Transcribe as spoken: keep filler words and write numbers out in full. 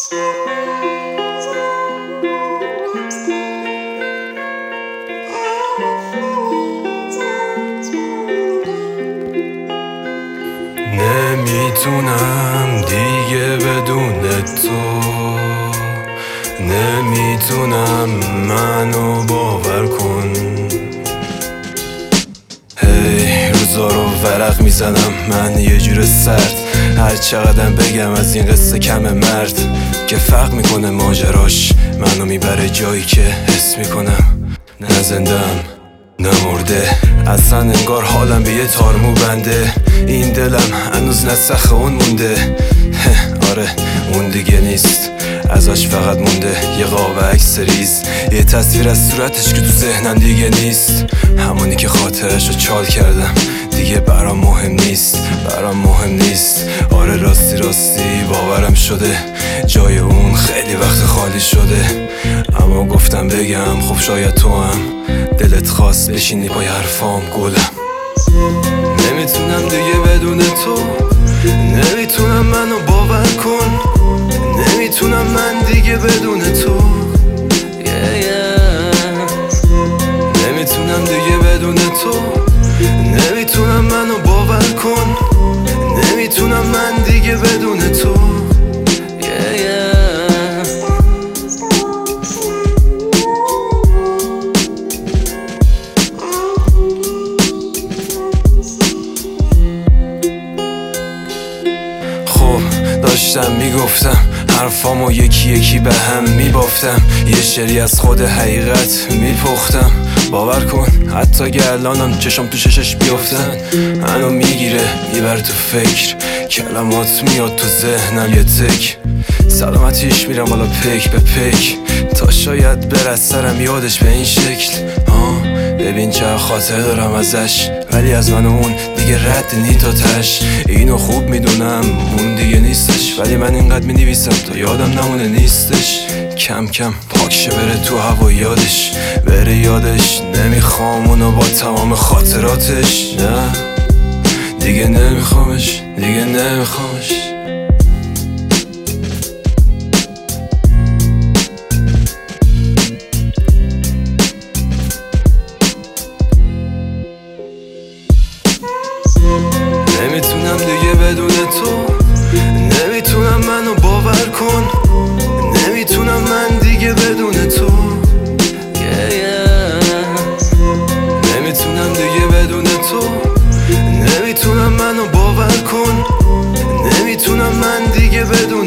نمیتونم دیگه بدون تو، نمیتونم منو باور کن. هی روزا رو ورق میزنم من یه جور سرد، هر چقدرم بگم از این قصه کم مرد که فرق میکنه ماجراش منو میبره جایی که حس میکنم نه زندم نه مرده. اصلا انگار حالم به یه تارمو بنده، این دلم هنوز نسخ اون مونده. آره اون دیگه نیست، ازش فقط مونده یه قاب عکس ریز، یه تصویر از صورتش که تو ذهنم دیگه نیست. همونی که خاطرش رو چال کردم دیگه برام مهم نیست، برام مهم نیست. آره راستی راستی باورم شده جای اون خیلی وقت خالی شده، اما گفتم بگم خب شاید تو هم دلت خواست بشینی پای حرفام گلم. نمیتونم دیگه بدون تو، نمیتونم منو باور کن، نمیتونم من دیگه بدون تو yeah, yeah. نمیتونم دیگه بدون تو، نمیتونم منو باور کن، نمیتونم من دیگه بدون تو yeah, yeah. داشتم میگفتم حرفامو یکی یکی به هم میبافتم، یه شعری از خود حقیقت میپختم. باور کن حتی که الانم چشم تو ششش بیافتن منو میگیره میبر تو فکر، کلمات میاد تو ذهنم یه تک، سلامتیش میرم بالا پک به پک تا شاید برسرم یادش به این شکل. ها ببین چه خاطر دارم ازش، ولی از من اون دیگه رد نی تا تش. اینو خوب میدونم اون دیگه نیستش، ولی من اینقدر مینویسم تا یادم نمونه نیستش. کم کم پاکشه بره تو هوا یادش، بره یادش. نمیخوام اونو با تمام خاطراتش، نه دیگه نمیخوامش، دیگه نمیخوامش. نمیتونم دیگه بدون تو، نمیتونم منو باور کن، نمیتونم من دیگه بدون تو yeah, yeah. نمیتونم دیگه بدون تو، نمیتونم منو باور کن، نمیتونم من دیگه بدون